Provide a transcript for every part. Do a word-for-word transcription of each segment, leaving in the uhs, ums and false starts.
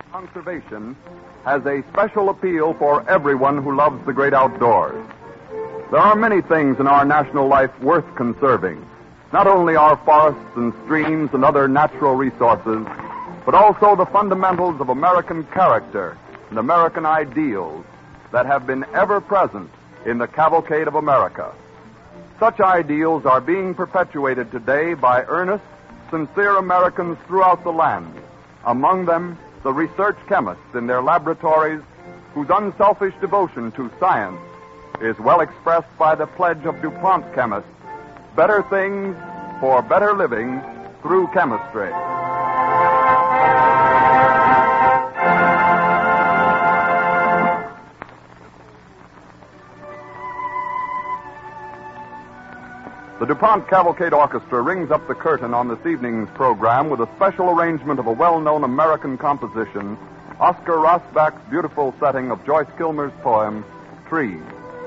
Conservation has a special appeal for everyone who loves the great outdoors. There are many things in our national life worth conserving. Not only our forests and streams and other natural resources, but also the fundamentals of American character and American ideals that have been ever present in the cavalcade of America. Such ideals are being perpetuated today by earnest, sincere Americans throughout the land, among them the research chemists in their laboratories whose unselfish devotion to science is well expressed by the pledge of DuPont chemists, better things for better living through chemistry. The DuPont Cavalcade Orchestra rings up the curtain on this evening's program with a special arrangement of a well-known American composition, Oscar Rosbach's beautiful setting of Joyce Kilmer's poem, Trees.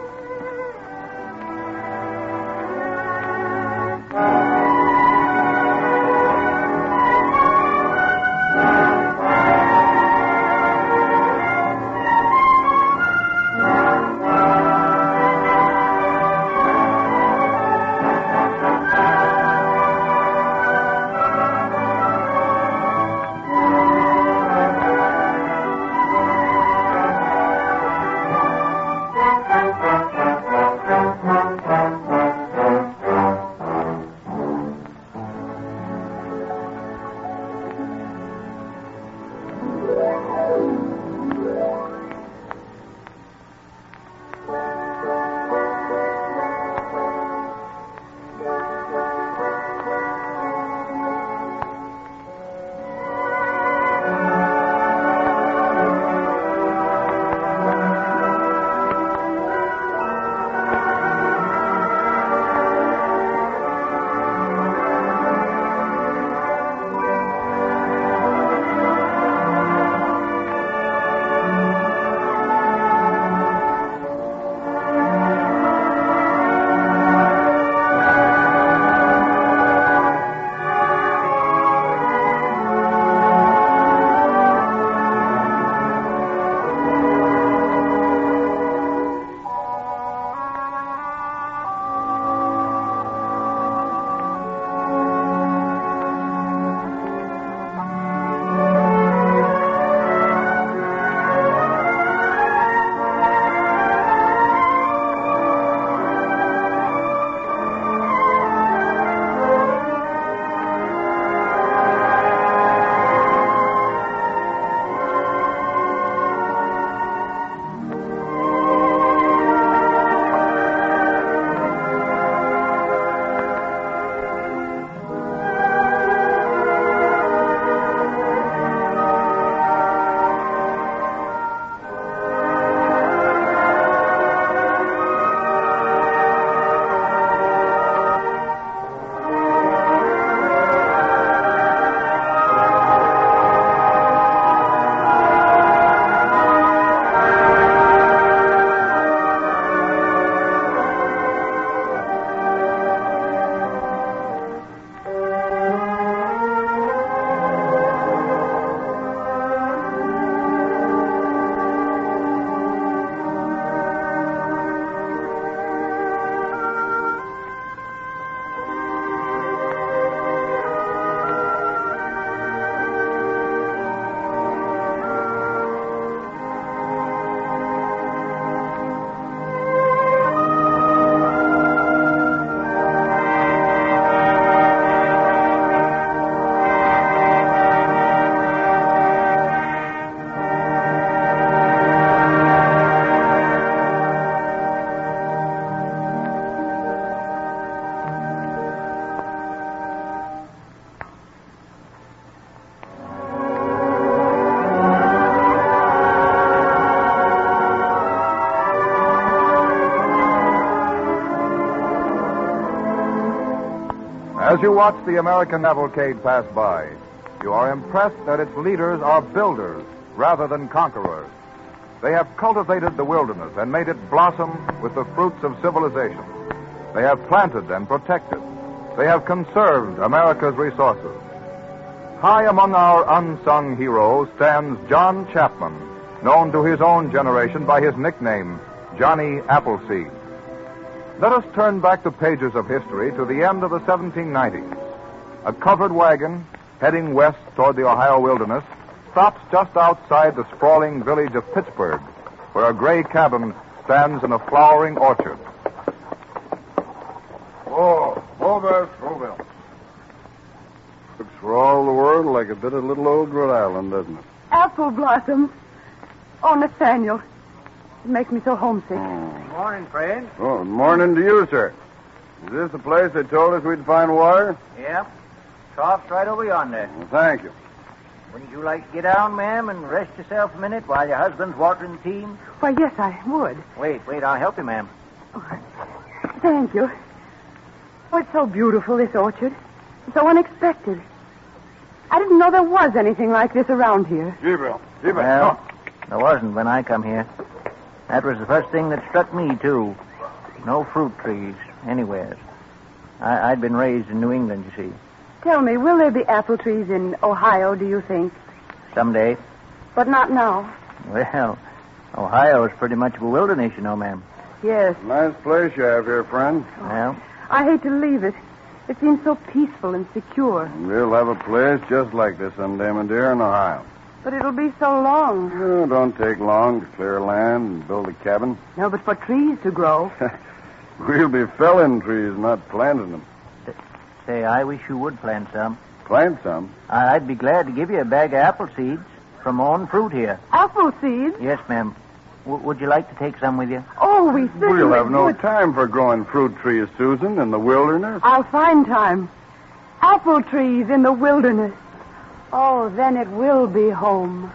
As you watch the American cavalcade pass by, you are impressed that its leaders are builders rather than conquerors. They have cultivated the wilderness and made it blossom with the fruits of civilization. They have planted and protected. They have conserved America's resources. High among our unsung heroes stands John Chapman, known to his own generation by his nickname, Johnny Appleseed. Let us turn back the pages of history to the end of the seventeen nineties. A covered wagon, heading west toward the Ohio wilderness, stops just outside the sprawling village of Pittsburgh, where a gray cabin stands in a flowering orchard. Oh, over, Scoville. Looks for all the world like a bit of little old Rhode Island, doesn't it? Apple blossoms. Oh, Nathaniel. It makes me so homesick. Oh. Morning, friend. Oh, good morning to you, sir. Is this the place they told us we'd find water? Yep. Trough's right over yonder. Well, thank you. Wouldn't you like to get down, ma'am, and rest yourself a minute while your husband's watering the team? Why, yes, I would. Wait, wait, I'll help you, ma'am. Oh, thank you. Oh, it's so beautiful, this orchard. So unexpected. I didn't know there was anything like this around here. Gabriel, Gabriel, Well, come. there wasn't when I come here. That was the first thing that struck me, too. No fruit trees anywhere. I, I'd been raised in New England, you see. Tell me, will there be apple trees in Ohio, do you think? Someday. But not now. Well, Ohio's pretty much of a wilderness, you know, ma'am. Yes. Nice place you have here, friend. Well, I hate to leave it. It seems so peaceful and secure. We'll have a place just like this someday, my dear, in Ohio. But it'll be so long. Oh, don't take long to clear land and build a cabin. No, but for trees to grow. We'll be felling trees, not planting them. say, I wish you would plant some. Plant some? I- I'd be glad to give you a bag of apple seeds from on fruit here. Apple seeds? Yes, ma'am. W- would you like to take some with you? Oh, we certainly We'll have no would. time for growing fruit trees, Susan, in the wilderness. I'll find time. Apple trees in the wilderness. Oh, then it will be home.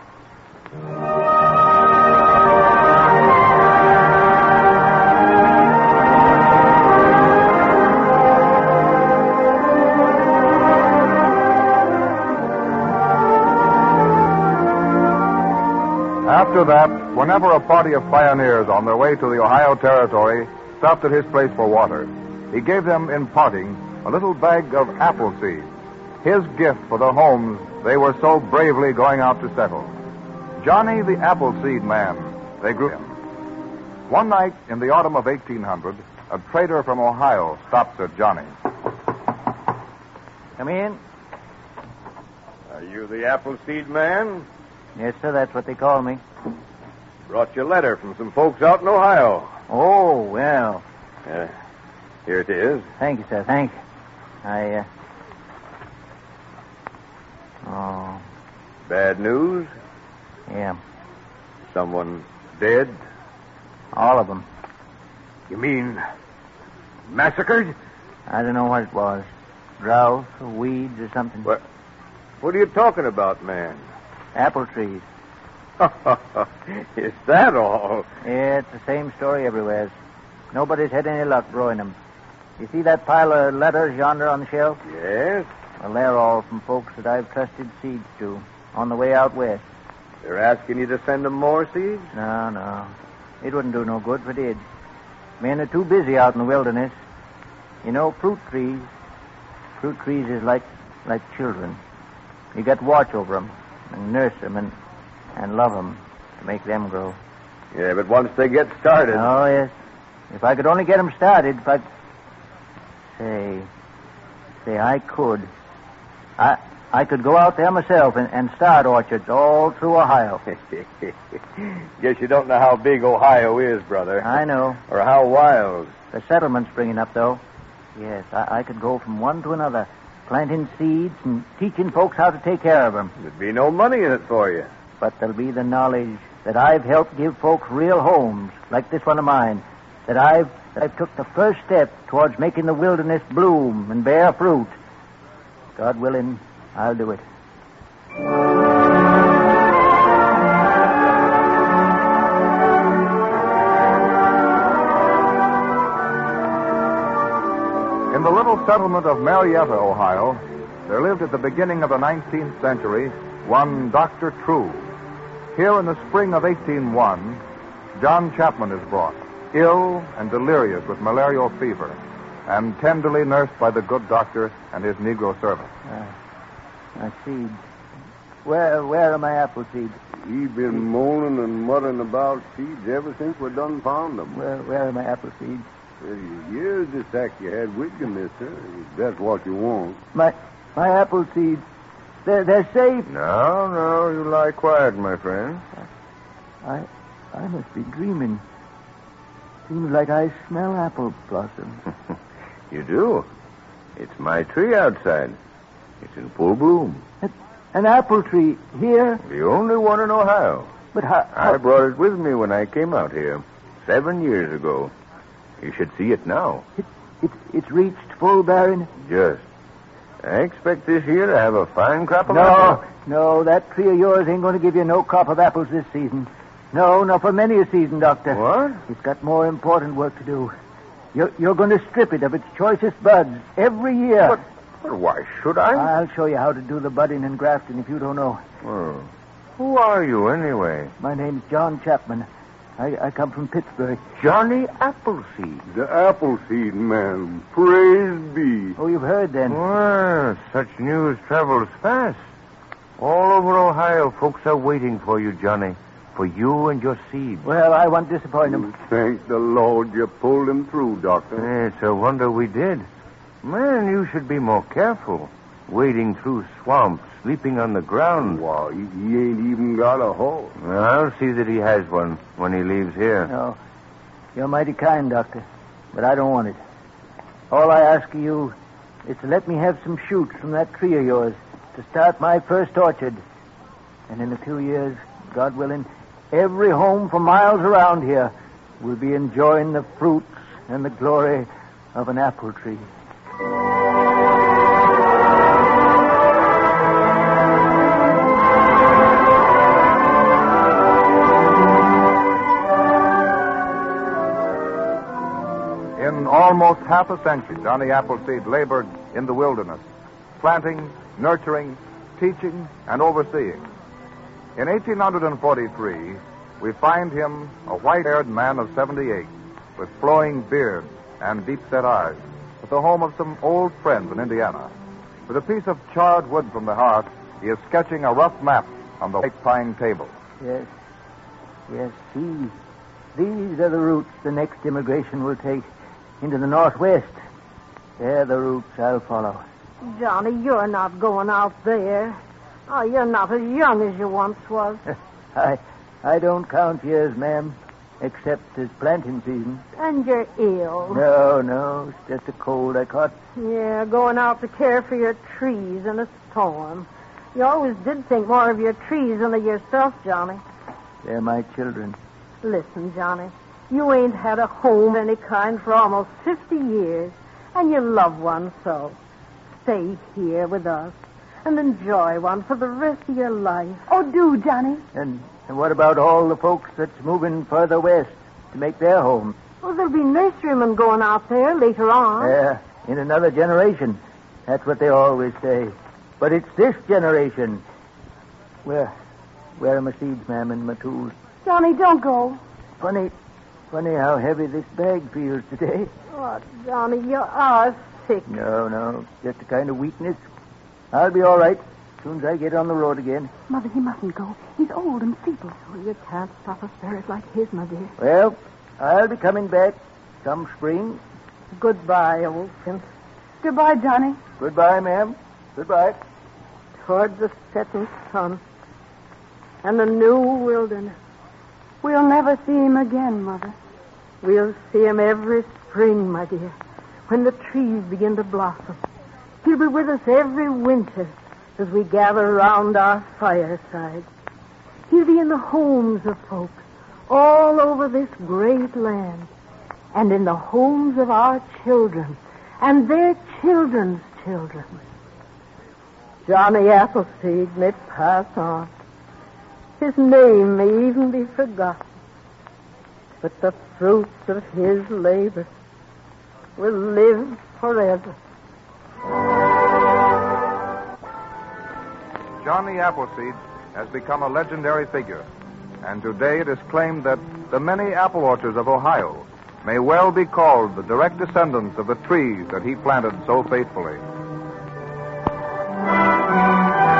After that, whenever a party of pioneers on their way to the Ohio Territory stopped at his place for water, he gave them, in parting, a little bag of apple seeds, his gift for the homes they were so bravely going out to settle. Johnny the Appleseed Man, they grew him. One night in the autumn of eighteen hundred, a trader from Ohio stops at Johnny's. Come in. Are you the Appleseed man? Yes, sir, that's what they call me. Brought you a letter from some folks out in Ohio. Oh, well. Uh, here it is. Thank you, sir. Thank you. I, uh... Oh, Bad news? yeah. Someone dead? All of them. You mean massacred? I don't know what it was. Drought or weeds or something. What? What are you talking about, man? Apple trees. Is that all? Yeah, it's the same story everywhere. Nobody's had any luck growing them. You see that pile of letters yonder on the shelf? Yes. Well, they're all from folks that I've trusted seeds to on the way out west. They're asking you to send them more seeds? No, no. It wouldn't do no good if it did. Men are too busy out in the wilderness. You know, fruit trees, fruit trees is like like children. You got to watch over them and nurse them and, and love them to make them grow. Yeah, but once they get started... Oh, yes. If I could only get them started, if I... Say, say, I could. I I could go out there myself and, and start orchards all through Ohio. Guess you don't know how big Ohio is, brother. I know. Or how wild. The settlement's springing up, though. Yes, I, I could go from one to another, planting seeds and teaching folks how to take care of them. There'd be no money in it for you. But there'll be the knowledge that I've helped give folks real homes, like this one of mine, that I've, that I've took the first step towards making the wilderness bloom and bear fruit. God willing, I'll do it. In the little settlement of Marietta, Ohio, there lived at the beginning of the nineteenth century one Doctor True. Here in the spring of eighteen oh one, John Chapman is brought, ill and delirious with malarial fever, and tenderly nursed by the good doctor and his Negro servant. Uh, My seeds. Where where are my apple seeds? He been moaning and muttering about seeds ever since we done found them. Where where are my apple seeds? Well, here's the sack you had with you, mister. If that's what you want. My my apple seeds. They're they're safe. No, no, you lie quiet, my friend. I I must be dreaming. Seems like I smell apple blossoms. You do? It's my tree outside. It's in full bloom. An apple tree here? The only one in Ohio. But how, how... I brought it with me when I came out here seven years ago. You should see it now. It, it, it's reached full bearing? Just. I expect this year to have a fine crop of no, apples. No, that tree of yours ain't going to give you no crop of apples this season. No, not for many a season, Doctor. What? It's got more important work to do. You're, you're going to strip it of its choicest buds every year. But, but why should I? I'll show you how to do the budding and grafting if you don't know. Well, who are you, anyway? My name's John Chapman. I, I come from Pittsburgh. Johnny Appleseed. The Appleseed man. Praise be. Oh, you've heard then. Well, such news travels fast. All over Ohio, folks are waiting for you, Johnny. For you and your seed. Well, I won't disappoint them. Thank the Lord you pulled him through, Doctor. It's a wonder we did. Man, you should be more careful. Wading through swamps, sleeping on the ground. Why, he, he ain't even got a horse. I'll see that he has one when he leaves here. No. You're mighty kind, Doctor. But I don't want it. All I ask of you is to let me have some shoots from that tree of yours to start my first orchard. And in a few years, God willing, every home for miles around here will be enjoying the fruits and the glory of an apple tree. In almost half a century, Johnny Appleseed labored in the wilderness, planting, nurturing, teaching, and overseeing. In eighteen forty-three, we find him a white-haired man of seventy-eight, with flowing beard and deep-set eyes, at the home of some old friends in Indiana. With a piece of charred wood from the hearth, he is sketching a rough map on the white pine table. Yes. Yes, these. These are the routes the next immigration will take into the Northwest. They're the routes I'll follow. Johnny, you're not going out there. Oh, you're not as young as you once was. I I don't count years, ma'am, except as planting season. And you're ill. No, no, it's just a cold I caught. Yeah, going out to care for your trees in a storm. You always did think more of your trees than of yourself, Johnny. They're my children. Listen, Johnny, you ain't had a home of any kind for almost fifty years, and you love one so. Stay here with us and enjoy one for the rest of your life. Oh, do, Johnny. And, and what about all the folks that's moving further west to make their home? Well, there'll be nurserymen going out there later on. Yeah, in another generation. That's what they always say. But it's this generation. Where, where are my seeds, ma'am, and my tools? Johnny, don't go. Funny, funny how heavy this bag feels today. Oh, Johnny, you are sick. No, no, just a kind of weakness. I'll be all right as soon as I get on the road again. Mother, he mustn't go. He's old and feeble. Oh, you can't stop a spirit like his, my dear. Well, I'll be coming back some spring. Goodbye, old friend. Goodbye, Johnny. Goodbye, ma'am. Goodbye. Toward the setting sun and the new wilderness. We'll never see him again, Mother. We'll see him every spring, my dear, when the trees begin to blossom. He'll be with us every winter as we gather round our firesides. He'll be in the homes of folks all over this great land, and in the homes of our children and their children's children. Johnny Appleseed may pass on. His name may even be forgotten. But the fruits of his labor will live forever. Johnny Appleseed has become a legendary figure, and today it is claimed that the many apple orchards of Ohio may well be called the direct descendants of the trees that he planted so faithfully.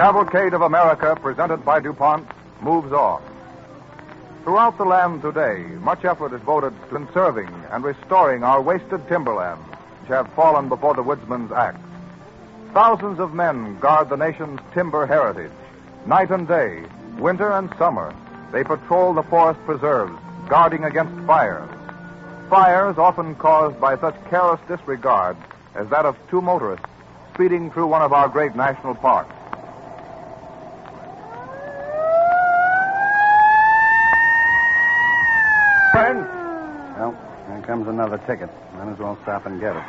cavalcade of America, presented by DuPont, moves on. Throughout the land today, much effort is devoted to conserving and restoring our wasted timberlands, which have fallen before the woodsman's axe. Thousands of men guard the nation's timber heritage. Night and day, winter and summer, they patrol the forest preserves, guarding against fires. Fires often caused by such careless disregard as that of two motorists speeding through one of our great national parks. Friends? Well, here comes another ticket. Might as well stop and get it.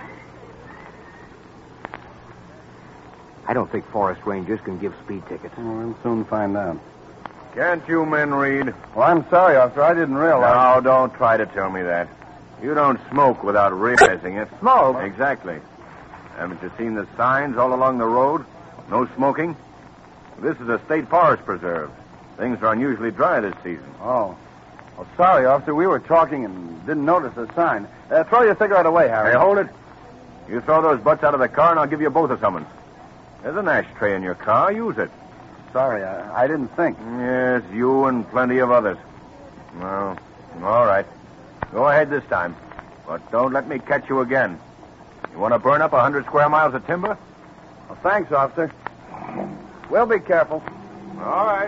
I don't think forest rangers can give speed tickets. Well, we'll soon find out. Can't you men read? Well, I'm sorry, officer. I didn't realize. No, don't try to tell me that. You don't smoke without realizing it. Smoke? Exactly. Haven't you seen the signs all along the road? No smoking? This is a state forest preserve. Things are unusually dry this season. Oh. Well, sorry, officer. We were talking and didn't notice the sign. Uh, throw your cigarette away, Harry. Hey, hold it. You throw those butts out of the car, and I'll give you both a summons. There's an ashtray in your car. Use it. Sorry, I, I didn't think. Yes, you and plenty of others. Well, all right. Go ahead this time. But don't let me catch you again. You want to burn up a hundred square miles of timber? Well, thanks, officer. We'll be careful. All right.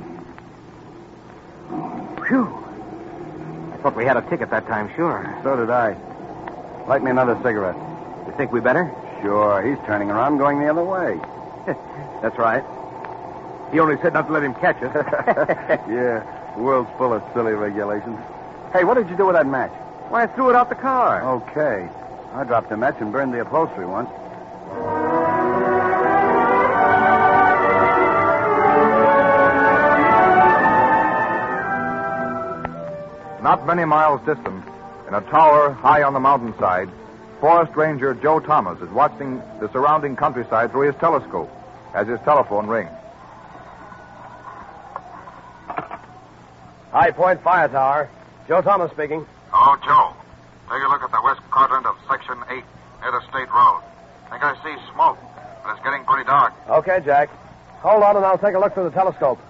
Phew. I thought we had a ticket that time, sure. So did I. Light me another cigarette. You think we better? Sure. He's turning around, going the other way. That's right. He only said not to let him catch us. Yeah, the world's full of silly regulations. Hey, what did you do with that match? Why, I threw it out the car. Okay. I dropped a match and burned the upholstery once. Not many miles distant, in a tower high on the mountainside, Forest Ranger Joe Thomas is watching the surrounding countryside through his telescope as his telephone rings. High Point Fire Tower. Joe Thomas speaking. Hello, Joe. Take a look at the west quadrant of Section eight, near the State Road. Think I see smoke, but it's getting pretty dark. Okay, Jack. Hold on and I'll take a look through the telescope.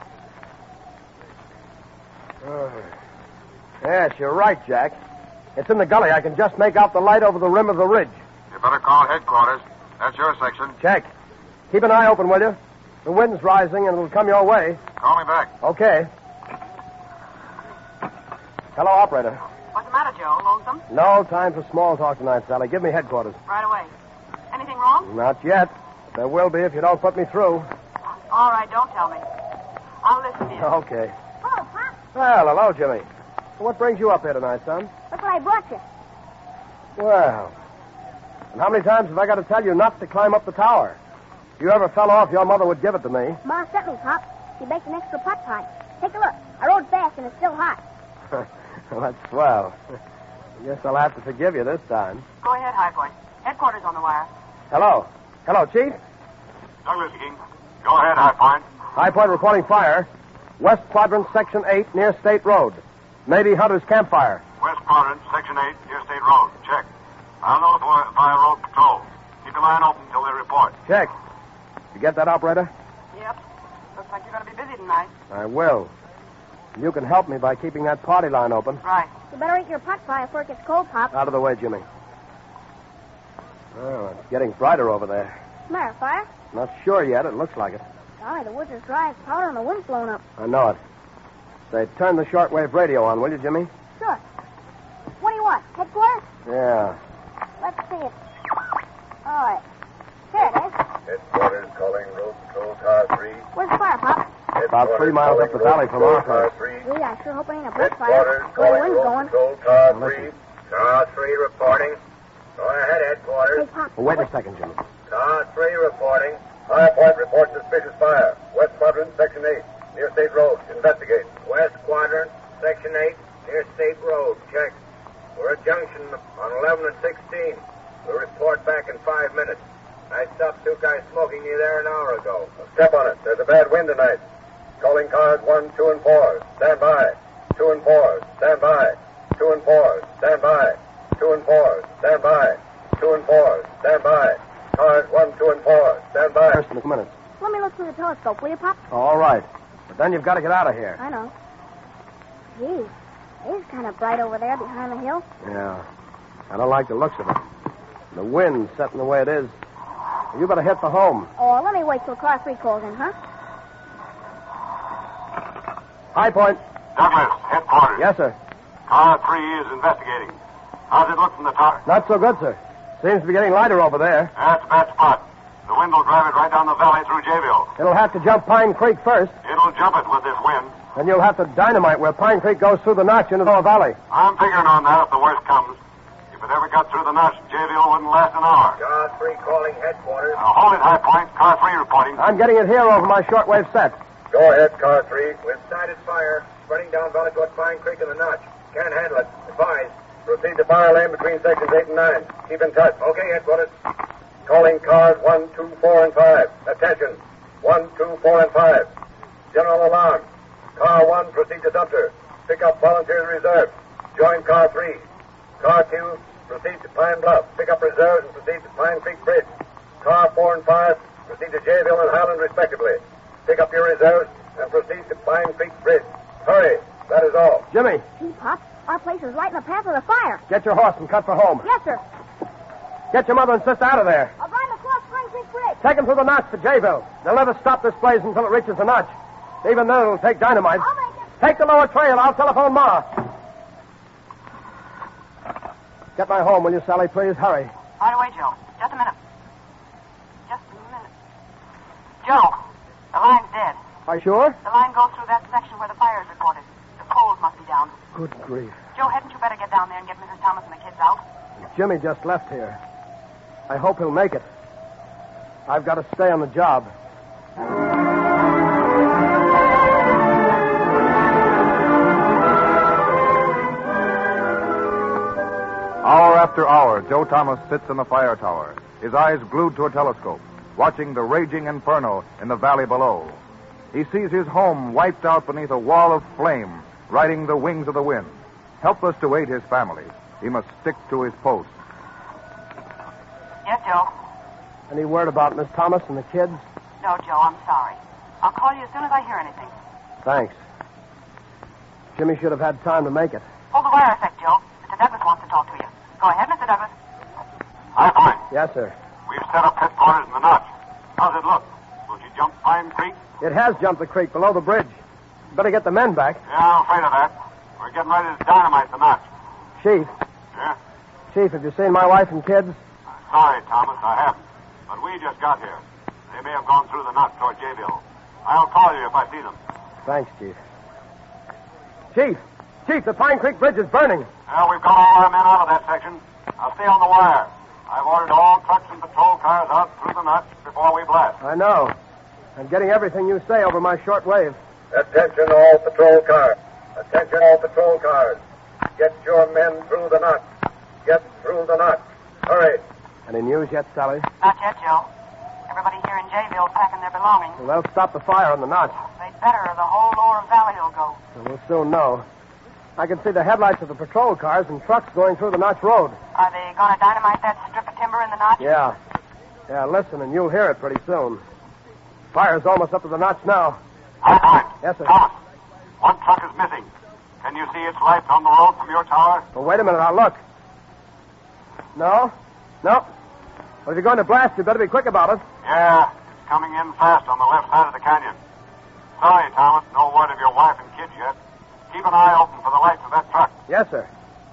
Uh, yes, you're right, Jack. It's in the gully. I can just make out the light over the rim of the ridge. You better call headquarters. That's your section. Check. Keep an eye open, will you? The wind's rising and it'll come your way. Call me back. Okay. Hello, operator. What's the matter, Joe? Lonesome? No time for small talk tonight, Sally. Give me headquarters. Right away. Anything wrong? Not yet. There will be if you don't put me through. All right, don't tell me. I'll listen to you. Okay. Oh, Pop, Well, hello, Jimmy. What brings you up here tonight, son? look what I brought you. Well, and how many times have I got to tell you not to climb up the tower? If you ever fell off, your mother would give it to me. Ma sent me, Pop. She baked an extra pot pie. Take a look. I rode fast and it's still hot. Well, that's swell. I guess I'll have to forgive you this time. Go ahead, High Point. Headquarters on the wire. Hello. Hello, Chief. Douglas King. Go ahead, High Point. High Point reporting fire. West Quadrant, Section eight, near State Road. Navy Hunter's campfire. West quadrant, Section eight, near State Road. Check. I'll notify Fire Road Patrol. Keep the line open until they report. Check. You get that, operator? Yep. Looks like you're going to be busy tonight. I will. You can help me by keeping that party line open. Right. You better eat your pot pie before it gets cold, Pop. Out of the way, Jimmy. Oh, it's getting brighter over there. What's the matter, fire? Not sure yet. It looks like it. Golly, the woods is dry as powder and the wind's blowing up. I know it. Say, turn the shortwave radio on, will you, Jimmy? Sure. What do you want? Headquarters? Yeah. Let's see it. All right. Here it is. Headquarters calling Road Patrol Car three. Where's the fire, Pop? About three miles up the valley from our place. Gee, I sure hope it ain't a brush fire. The way the wind's going. Car three. Car three reporting. Go ahead, headquarters. Hey, Pop. Well, wait a second, Jimmy. Car three reporting. High Point reports suspicious fire. West Quadrant, Section eight, near State Road. Investigate. West Quadrant, Section eight, near State Road. Check. We're at junction on eleven and sixteen. We'll report back in five minutes. I stopped two guys smoking near there an hour ago. Step on it. There's a bad wind tonight. Calling cars one, two, and four. Stand by. Two and four. Stand by. Two and four. Stand by. Two and four. Stand by. Two and four. Stand by. Cars one, two, and four. Stand by. First in a minute. Let me look through the telescope, will you, Pop? All right. But then you've got to get out of here. I know. Gee, it's kind of bright over there behind the hill. Yeah. I don't like the looks of it. The wind's setting the way it is. You better hit for home. Oh, let me wait till car three calls in, huh? High Point. Douglas, headquarters. Yes, sir. Car three is investigating. How's it look from the tower? Not so good, sir. Seems to be getting lighter over there. That's a bad spot. The wind will drive it right down the valley through Jayville. It'll have to jump Pine Creek first. It'll jump it with this wind. Then you'll have to dynamite where Pine Creek goes through the notch into the Lower Valley. I'm figuring on that if the worst comes. If it ever got through the notch, Jayville wouldn't last an hour. Car three calling headquarters. Now, hold it, High Point. Car three reporting. I'm getting it here over my shortwave set. Go ahead, car three. We've sighted fire. Spreading down valley toward Pine Creek and the notch. Can't handle it. Advise. Proceed to fire lane between sections eight and nine. Keep in touch. Okay, headquarters. Calling cars one, two, four, and five. Attention. One, two, four, and five. General alarm. Car one, proceed to Sumter. Pick up volunteers reserve. Join car three. Car two, proceed to Pine Bluff. Pick up reserves and proceed to Pine Creek Bridge. Car four and five, proceed to Jayville and Highland respectively. Pick up your reserves and proceed to Pine Creek Bridge. Hurry. That is all. Jimmy, Gee, Pop, our place is right in the path of the fire. get your horse and cut for home. Yes, sir. Get your mother and sister out of there. I'll drive across Pine Creek Bridge. Take them through the notch to Jayville. They'll never stop this blaze until it reaches the notch. Even then, it'll take dynamite. I'll make it. Take the lower trail. I'll telephone Ma. Get my home, will you, Sally, please? Hurry. Right away, Joe. Just a minute. Just a minute. Joe, the line's dead. Are you sure? The line goes through that section where the fire is recorded. The coals must be down. Good grief. Joe, hadn't you better get down there and get Missus Thomas and the kids out? Jimmy just left here. I hope he'll make it. I've got to stay on the job. Hour after hour, Joe Thomas sits in the fire tower, his eyes glued to a telescope, watching the raging inferno in the valley below. He sees his home wiped out beneath a wall of flame, riding the wings of the wind. Helpless to aid his family, he must stick to his post. Yes, Joe. Any word about Miss Thomas and the kids? No, Joe, I'm sorry. I'll call you as soon as I hear anything. Thanks. Jimmy should have had time to make it. Hold the wire a sec, Joe. Mister Douglas wants to talk to you. Go ahead, Mister Douglas. High Point. Yes, sir. We've set up headquarters in the notch. How's it look? Will you jump Pine Creek? It has jumped the creek below the bridge. Better get the men back. Yeah, I'm afraid of that. We're getting ready to dynamite the notch. Chief. Yeah? Chief, have you seen my wife and kids? Sorry, Thomas, I haven't. But we just got here. They may have gone through the notch toward Jayville. I'll call you if I see them. Thanks, Chief. Chief! Chief, the Pine Creek Bridge is burning. Well, we've got all our men out of that section. I'll stay on the wire. I've ordered all trucks and patrol cars out through the notch before we blast. I know. I'm getting everything you say over my short wave. Attention all patrol cars. Attention all patrol cars. Get your men through the notch. Get through the notch. Hurry. Any news yet, Sally? Not yet, Joe. Everybody here in Jayville packing their belongings. Well, they'll stop the fire on the notch. They'd better, or the whole lower valley will go. So we'll soon know. I can see the headlights of the patrol cars and trucks going through the notch road. Are they going to dynamite that strip of timber in the notch? Yeah. Yeah, listen, and you'll hear it pretty soon. Fire's almost up to the notch now. High Point. Yes, sir. Thomas, one truck is missing. Can you see its lights on the road from your tower? Well, wait a minute, I'll look. No? No. Well, if you're going to blast, you better be quick about it. Yeah, it's coming in fast on the left side of the canyon. Sorry, Thomas, no word of your wife and kids yet. Keep an eye open for the lights of that truck. Yes, sir.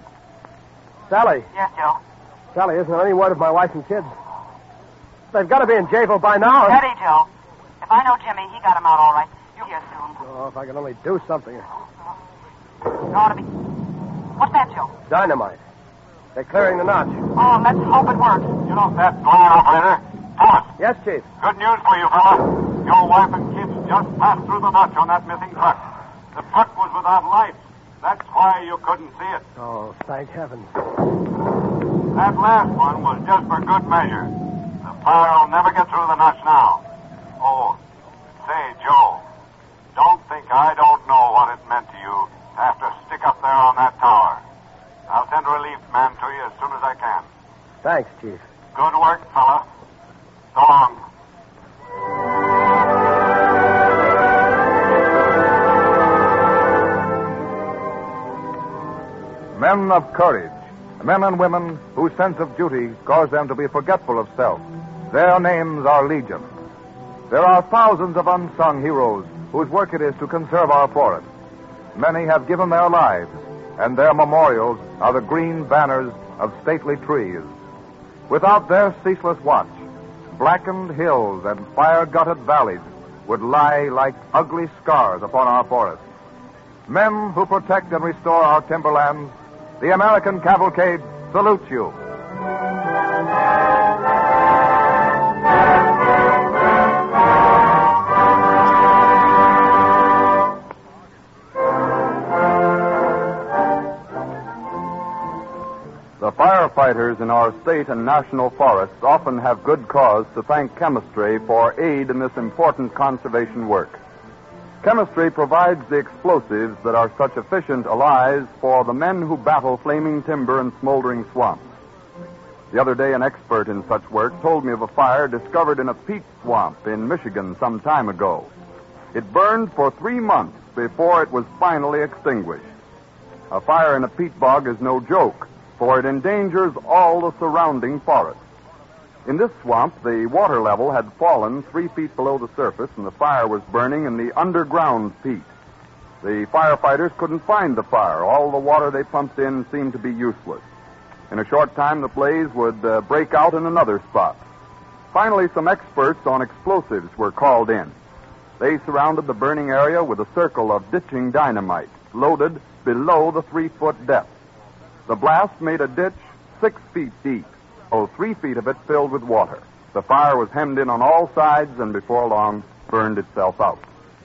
Sally. Yes, Joe. Sally, isn't there any word of my wife and kids? They've got to be in Jayville by now. Steady, Joe. If I know Jimmy, he got him out all right. You'll hear soon. Oh, if I could only do something. There ought to be... What's that, Joe? Dynamite. They're clearing the notch. Oh, let's hope it works. You know that line operator? Thomas. Yes, Chief. Good news for you, fella. Your wife and kids just passed through the notch on that missing truck. The truck was without lights. That's why you couldn't see it. Oh, thank heaven. That last one was just for good measure. The fire will never get through the notch now. Oh, say, Joe, don't think I don't know what it meant to you to have to stick up there on that tower. I'll send a relief man to you as soon as I can. Thanks, Chief. Good work, fella. So long. Men of courage, men and women whose sense of duty caused them to be forgetful of self. Their names are legion. There are thousands of unsung heroes whose work it is to conserve our forests. Many have given their lives, and their memorials are the green banners of stately trees. Without their ceaseless watch, blackened hills and fire-gutted valleys would lie like ugly scars upon our forests. Men who protect and restore our timberlands, the American Cavalcade salutes you. The firefighters in our state and national forests often have good cause to thank chemistry for aid in this important conservation work. Chemistry provides the explosives that are such efficient allies for the men who battle flaming timber and smoldering swamps. The other day, an expert in such work told me of a fire discovered in a peat swamp in Michigan some time ago. It burned for three months before it was finally extinguished. A fire in a peat bog is no joke, for it endangers all the surrounding forest. In this swamp, the water level had fallen three feet below the surface, and the fire was burning in the underground peat. The firefighters couldn't find the fire. All the water they pumped in seemed to be useless. In a short time, the blaze would uh, break out in another spot. Finally, some experts on explosives were called in. They surrounded the burning area with a circle of ditching dynamite, loaded below the three-foot depth. The blast made a ditch six feet deep, oh, three feet of it filled with water. The fire was hemmed in on all sides and before long burned itself out.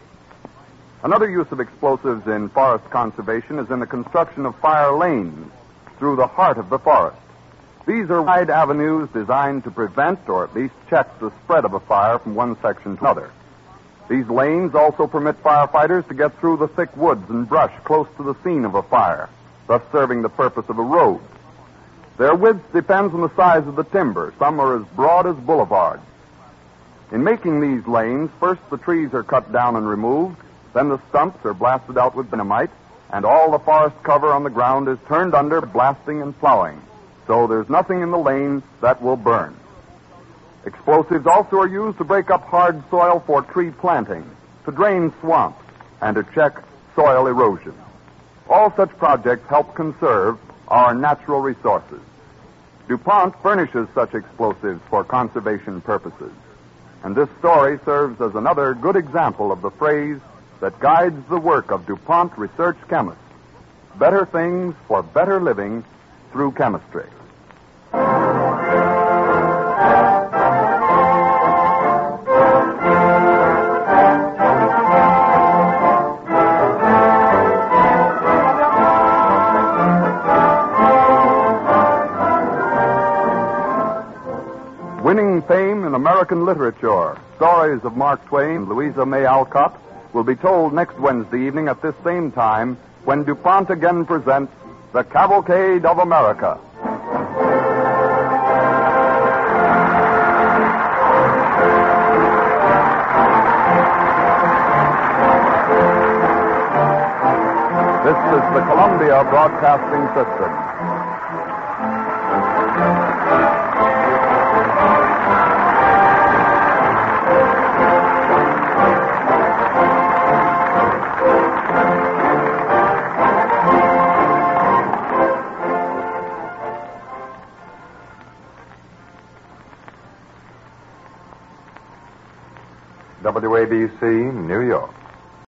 Another use of explosives in forest conservation is in the construction of fire lanes through the heart of the forest. These are wide avenues designed to prevent or at least check the spread of a fire from one section to another. These lanes also permit firefighters to get through the thick woods and brush close to the scene of a fire, thus serving the purpose of a road. Their width depends on the size of the timber. Some are as broad as boulevards. In making these lanes, first the trees are cut down and removed, then the stumps are blasted out with dynamite, and all the forest cover on the ground is turned under blasting and plowing, so there's nothing in the lane that will burn. Explosives also are used to break up hard soil for tree planting, to drain swamps, and to check soil erosion. All such projects help conserve our natural resources. DuPont furnishes such explosives for conservation purposes. And this story serves as another good example of the phrase that guides the work of DuPont research chemists. Better things for better living through chemistry. Winning fame in American literature, stories of Mark Twain and Louisa May Alcott will be told next Wednesday evening at this same time when DuPont again presents The Cavalcade of America. This is the Columbia Broadcasting System. W A B C, New York.